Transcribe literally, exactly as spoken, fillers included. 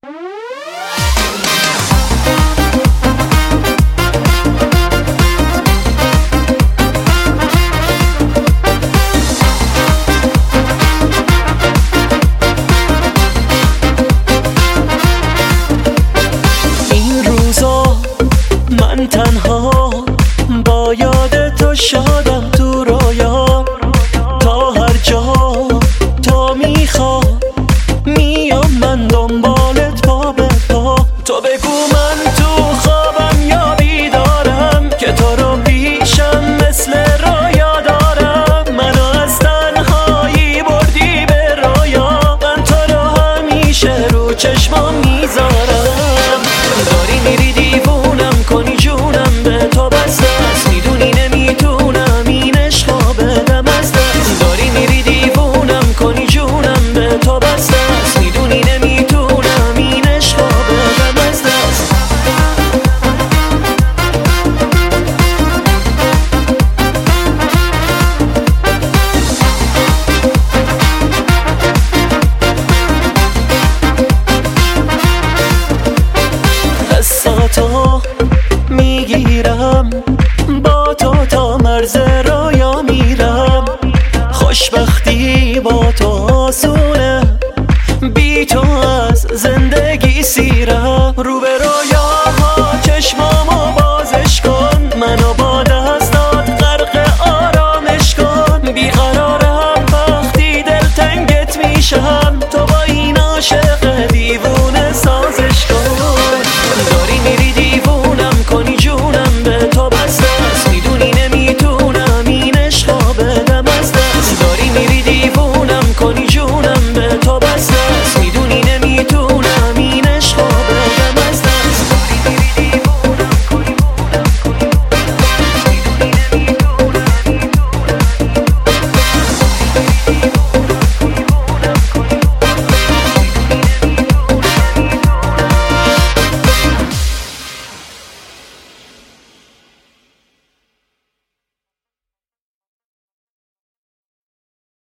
من تنها با یاد تو شادم تو رویا، تا هر جا تا میخواد میام من دنبالت پا به پا. تو بگو من تو خوابم یا بیدارم که تو رو پیشم مثل رویا دارم. منو از تنهایی بردی به رویا، من تو رو همیشه رو چشمام میذارم. داری میری دیوونم کنی جونم به تو بسته است، میدونی نمیتونم این عشقو بدم از دست. داری میری دیوونم کنی جونم به تو بسته است، میدونی نمیتونم این عشقو بدم از دست. دستاتو میگیرم با تو تا مرز رویا میرم، خوشبختی با تو آسونه